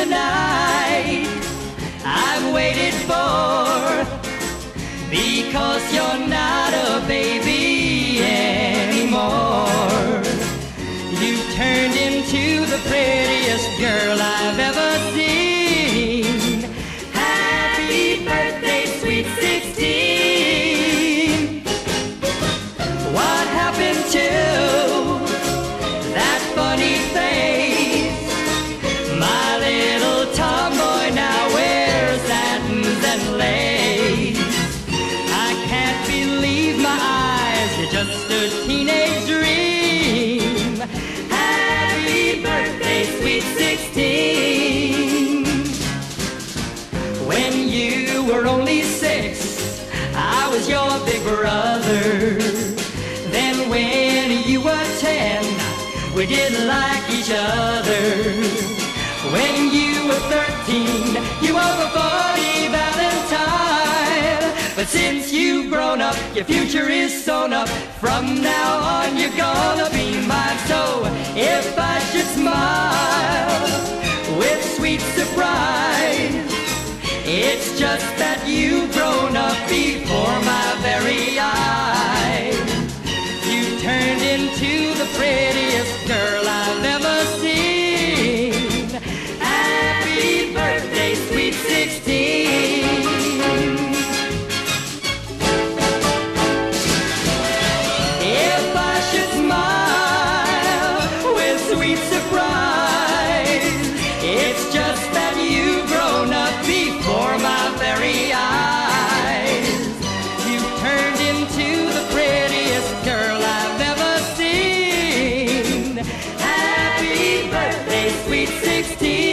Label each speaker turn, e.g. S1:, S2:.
S1: the night I've waited for, because you're not a baby anymore. You've turned into the prettiest girl I've ever seen. Happy birthday, sweet 16. What happened to that funny face? My little tomboy now wears satins and lace. I can't believe my eyes, you're just a teenage dream. Happy birthday, sweet 16. When you were only 6, I was your big brother. Then when you were 10, we didn't like each other. When you were 13, you were a funny valentine. But since you've grown up, your future is sewn up. From now on, you're gonna be mine. So if I should smile with sweet surprise, it's just that you've grown up before my very eyes. You turned into the prettiest girl I've ever seen. Happy birthday, sweet 16. If I should smile with sweet surprise, it's just that you've grown up before my very eyes. You've turned into the prettiest girl I've ever seen. Happy birthday, sweet 16.